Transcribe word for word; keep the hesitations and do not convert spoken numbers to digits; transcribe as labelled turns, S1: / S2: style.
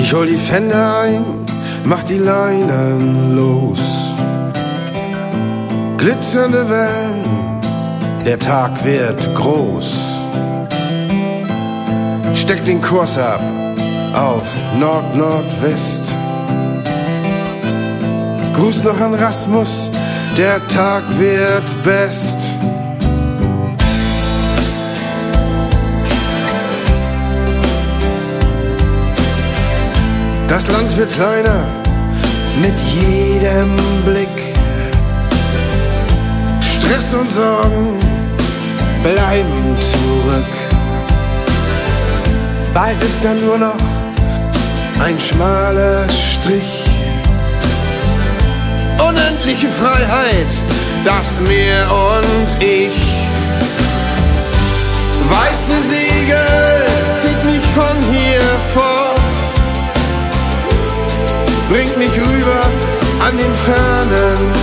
S1: Ich hol die Fender ein, mach die Leinen los. Glitzernde Wellen, der Tag wird groß. Steck den Kurs ab auf Nord-Nordwest. Gruß noch an Rasmus, der Tag wird best. Das Land wird kleiner mit jedem Blick. Stress und Sorgen bleiben zurück. Bald ist dann nur noch ein schmaler Strich. Unendliche Freiheit, das Meer und ich. Weiße Segel zieht mich von hier fort, bringt mich rüber an den fernen